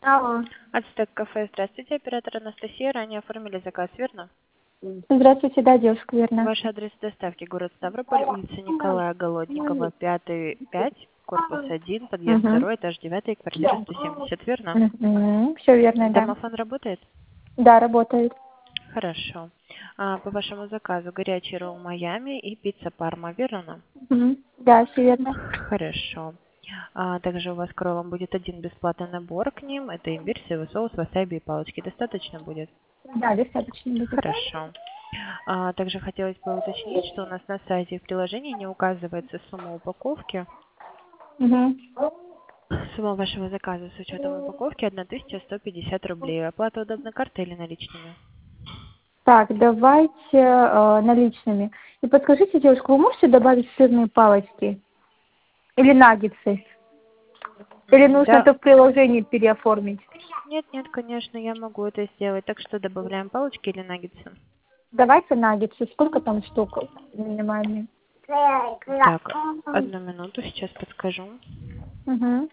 Алло. Ацтек кафе. Здравствуйте, оператор Анастасия. Ранее оформили заказ, верно? Здравствуйте, да, девушка, верно. Ваш адрес доставки: город Ставрополь, улица Николая Голодникова, 5, корпус 1, подъезд Угу. 2, этаж 9, квартира 170, верно? Угу. Все верно, да. Домофон работает? Да, работает. Хорошо. По вашему заказу горячий ролл Майами и пицца Парма, верно? Угу. Да, все верно. Хорошо. Также у вас к роллам будет один бесплатный набор к ним. Это имбирь, соевый соус, васаби и палочки. Достаточно будет? Да, достаточно будет. Хорошо. Также хотелось бы уточнить, что у нас на сайте в приложении не указывается сумма упаковки. Угу. Сумма вашего заказа с учетом упаковки 1150 рублей. Оплата удобна картой или наличными? Так, давайте наличными. И подскажите, девушка, вы можете добавить сырные палочки? Или наггетсы? Или нужно Да. это в приложении переоформить? Нет, нет, конечно, я могу это сделать. Так что добавляем палочки или наггетсы? Давайте наггетсы. Сколько там штук минимальные? Так, одну минуту, сейчас подскажу. Угу.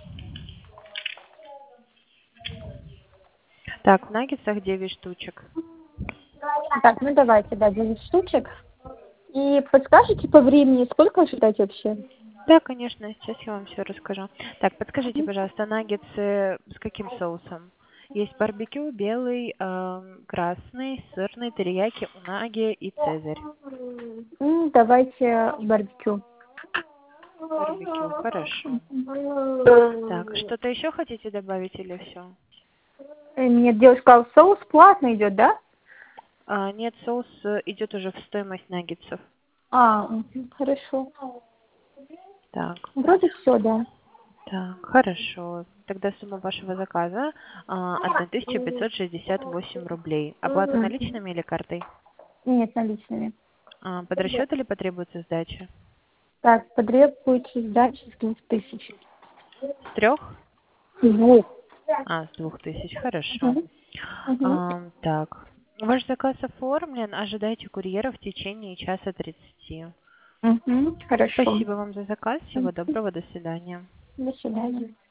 Так, в наггетсах 9 штучек. Так, ну давайте, да, 9 штучек. И подскажите по времени, сколько ждать вообще? Да, конечно, сейчас я вам все расскажу. Так, подскажите, пожалуйста, наггетсы с каким соусом? Есть барбекю, белый, красный, сырный, терияки, унаги и цезарь. Давайте барбекю. Барбекю, хорошо. Так, что-то еще хотите добавить или все? Нет, девушка сказала, соус платно идет, да? Нет, соус идет уже в стоимость наггетсов. Хорошо. Так, Вроде все, да. так, хорошо. Тогда сумма вашего заказа 1568 рублей. Оплата Мгм. наличными или картой? Нет, наличными. Под расчет или потребуется сдача? Так, потребуется сдача с 2000. С 3? Двух. С 2000, хорошо. Мгм. Мгм. Так, ваш заказ оформлен, ожидайте курьера в течение часа 30. Мгм. Хорошо. Спасибо вам за заказ, всего доброго, до свидания. До свидания.